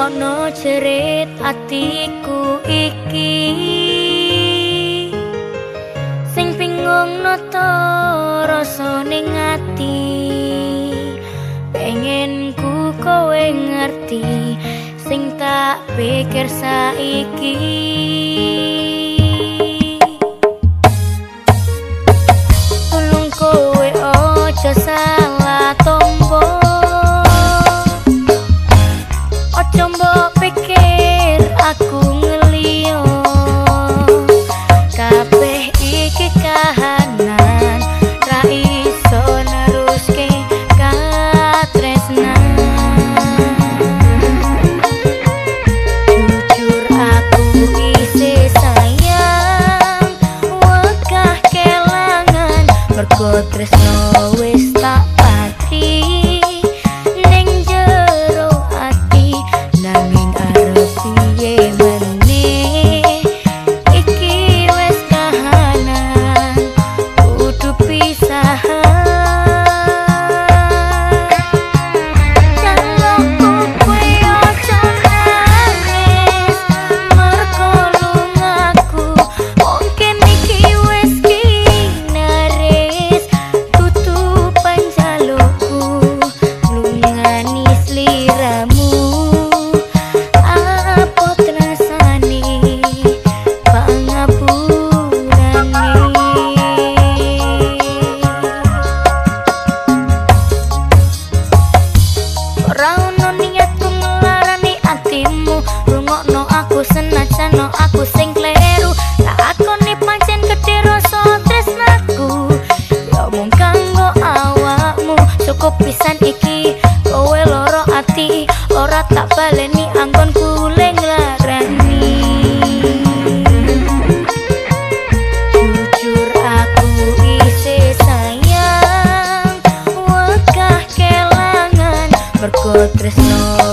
ngrungokno jerit atiku iki sing bingung nata rasane ngati pengen ku kowe ngerti sing tak pikir saiki tulung kowe ojo salah tombo ojo mbok pikir aku ngelio kabeh iki kahanan ra iso neruske katresnan jujur aku isih sayang wegah kelangan mergo tresno wis tak pati ning jero ati nanging arep piye meneh iki wis kahanan kudu pisahan jalukku kowe ojo nangis mergo lungaku mungkin iki wis kinaris tutupan jalukku lungani sliramu apa rasane pangapurane ora ono niatku ngelarani atimu rungokno aku senajan aku sing kleru tak akoni pancen gedhe rasa tresnaku ya mung kanggo awakmu cukup pisan iki kowe loro ati ora tak baleni anggonku leng larani jujur aku isih sayang wegah kelangan mergo tresno